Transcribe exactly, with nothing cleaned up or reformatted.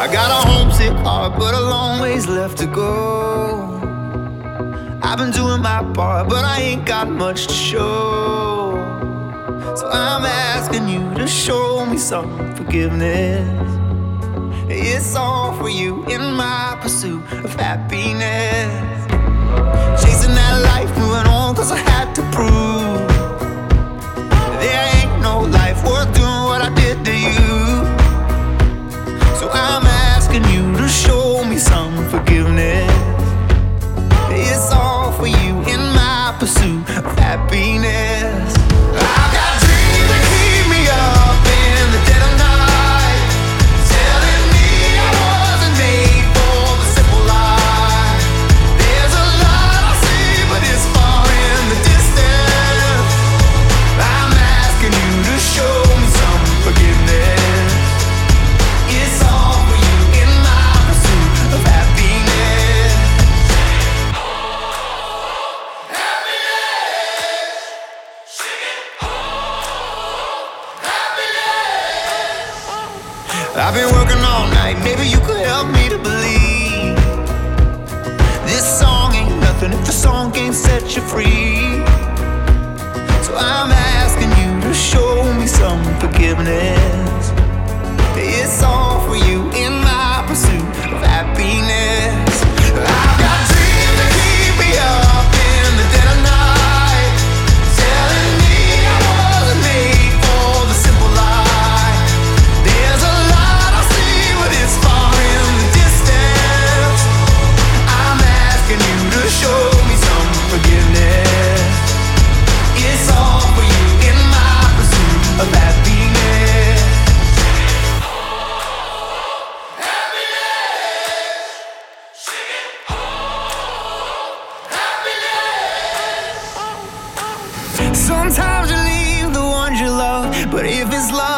I got a homesick heart, but a long ways left to go. I've been doing my part, but I ain't got much to show. So I'm asking you to show me some forgiveness. It's all for you in my pursuit of happiness. Chasing that life, moving on, cause I had to prove there ain't no life worth doing what I did to you. So I'm asking you to show me some forgiveness. It's all for you in my pursuit of happiness. I've got dreams that keep me up in the dead of night, telling me I wasn't made for the simple life. There's a lot I see, but it's far in the distance. I'm asking you to show me some forgiveness. It's all for you in my pursuit of happiness. I've been working all night, maybe you could help me to believe this song ain't nothing if the song can't set you free. So I'm asking you to show me some forgiveness. It's all for you in my pursuit of happiness. I've got dreams that keep me up in the dead of night, telling me I wasn't made for the simple life. There's a lot I see, but it's far in the distance. I'm asking you to show me some forgiveness. It's all for you in my pursuit of happiness. Sometimes you leave the ones you love, but if it's love